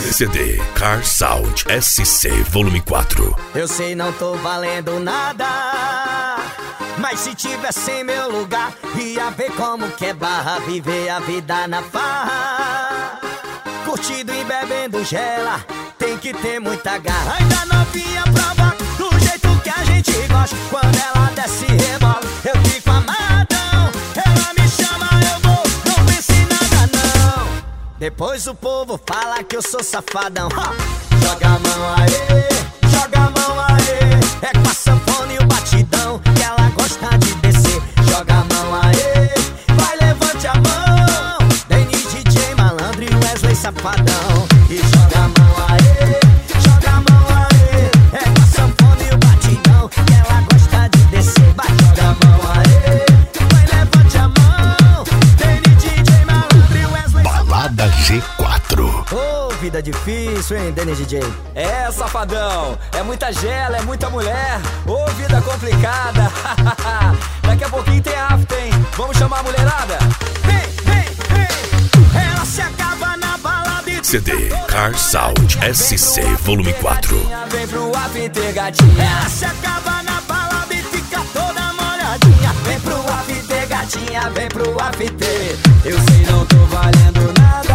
CD Car Sound SC Volume 4. Eu sei, não tô valendo nada, mas se tivesse em meu lugar, ia ver como que é barra, viver a vida na farra. Curtindo e bebendo gela, tem que ter muita garra. Ainda novinha prova do jeito que a gente gosta. Quando ela desce e rebola, eu fico amarradão. Ela me chama, eu vou, não pense em nada não. Depois o povo fala que eu sou safadão. Joga a mão aí, joga a mão aí. É com a sanfona e o batidão que ela gosta de descer. Joga a mão aí, vai, levante a mão. Dennis, DJ Malandro e Wesley Safadão. E joga a mão aí, joga a mão aí. É com a sanfona e o batidão que ela gosta de descer. Vai, joga a mão aí, vai, levante a mão. Dennis, DJ Malandro e Wesley Safadão. Balada G4. Ô, vida difícil, hein, Dennis DJ? É, safadão, é muita gela, é muita mulher. Ô, vida complicada. Daqui a pouquinho tem after, hein? Vamos chamar a mulherada? Vem, vem, vem. Ela se acaba na balada e CD Car Sound SC Volume 4. Vem pro after, gatinha. ela se acaba na balada e fica toda molhadinha. Vem pro after, gatinha, vem pro after. Eu sei, não tô valendo nada,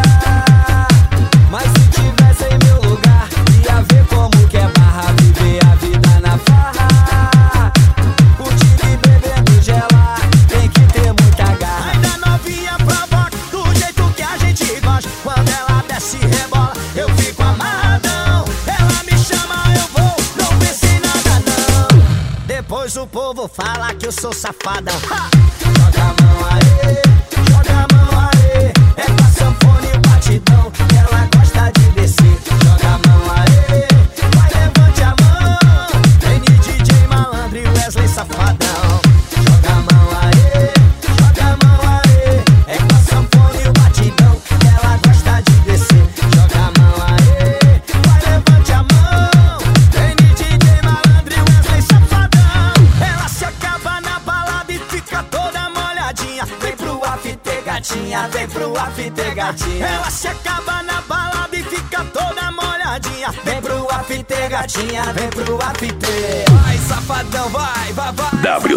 mas se tivesse em meu lugar, ia ver como que é barra, viver a vida na farra. Curtindo e bebendo gelar, tem que ter muita garra. Ainda novinha provoca do jeito que a gente gosta. Quando ela desce e rebola, eu fico amarradão. Ela me chama, eu vou, não pense em nada não. Depois o povo fala que eu sou safadão. Joga a mão aí, joga a mão aí. É com a sanfona e o batidão que ela gosta de descer. Joga a mão aí, vai, levante a mão. Dennis, DJ Malandro e Wesley Safadão. Joga a mão aí, joga a mão aí. É com a sanfona e o batidão que ela gosta de descer. Joga a mão aí, vai, levante a mão. Dennis, DJ Malandro e Wesley Safadão. Ela se acaba na balada e fica toda molhadinha. Vem pro after, gatinha, vem pro after, gatinha. Ela se acaba na balada e fica toda molhadinha. Vem pro after, gatinha, vem pro after. Vai, safadão, vai, vai, vai.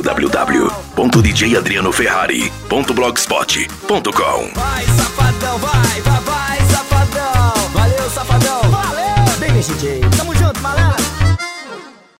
www.djadrianoferrari.blogspot.com. Vai, safadão, vai, vai, vai, safadão. Valeu, safadão. Valeu, Dennis DJ.